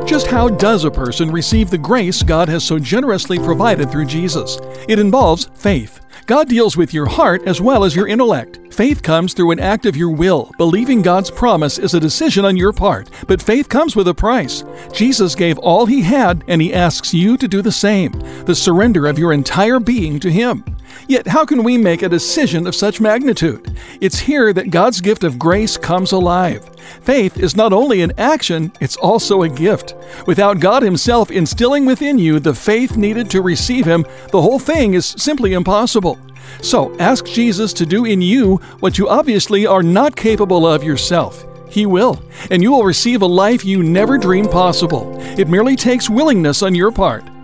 Just how does a person receive the grace God has so generously provided through Jesus? It involves faith. God deals with your heart as well as your intellect. Faith comes through an act of your will. Believing God's promise is a decision on your part, but faith comes with a price. Jesus gave all He had, and He asks you to do the same, the surrender of your entire being to Him. Yet how can we make a decision of such magnitude? It's here that God's gift of grace comes alive. Faith is not only an action, it's also a gift. Without God Himself instilling within you the faith needed to receive Him, the whole thing is simply impossible. So ask Jesus to do in you what you obviously are not capable of yourself. He will, and you will receive a life you never dreamed possible. It merely takes willingness on your part.